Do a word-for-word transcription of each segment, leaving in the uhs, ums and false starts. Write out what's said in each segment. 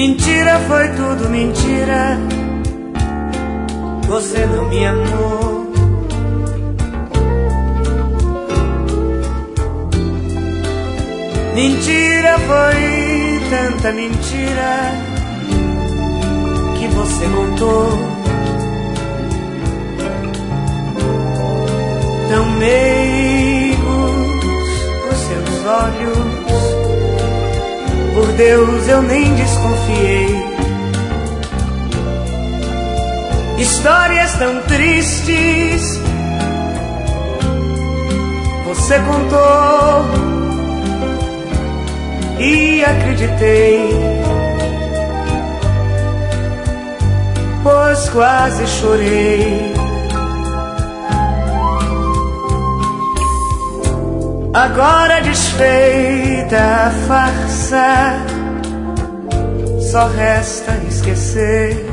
Mentira, foi tudo mentira. Você não me amou. Mentira, foi tanta mentira que você contou. Tão meigos os seus olhos, por Deus eu nem desconfiei. Histórias tão tristes você contou e acreditei, pois quase chorei. Agora desfeita a farsa, só resta esquecer.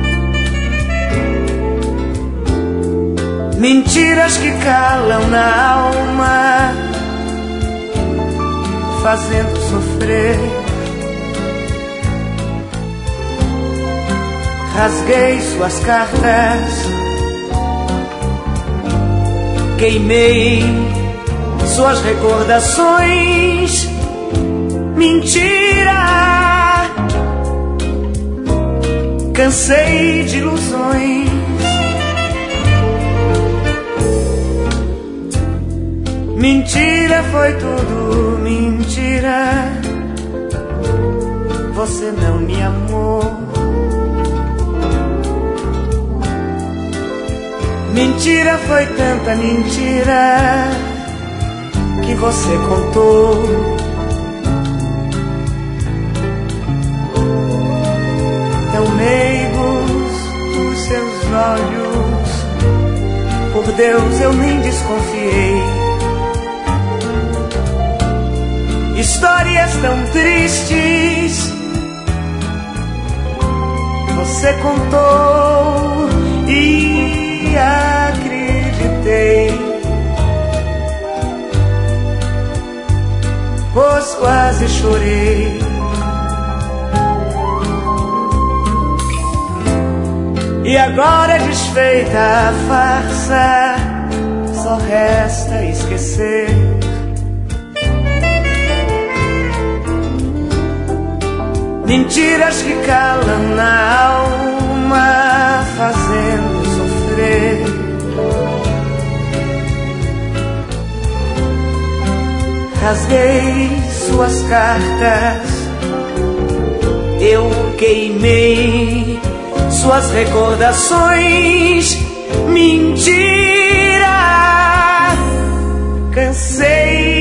Mentiras que calam na alma, fazendo sofrer. Rasguei suas cartas, queimei suas recordações. Mentira, cansei de ilusões. Mentira, foi tudo mentira. Você não me amou. Mentira, foi tanta mentira que você contou. Tão meigos os seus olhos, por Deus eu nem desconfiei. Histórias tão tristes você contou e acreditei, pois quase chorei. E agora desfeita a farsa, só resta esquecer. Mentiras que calam na alma, fazendo sofrer. Rasguei suas cartas, eu queimei suas recordações. Mentira, cansei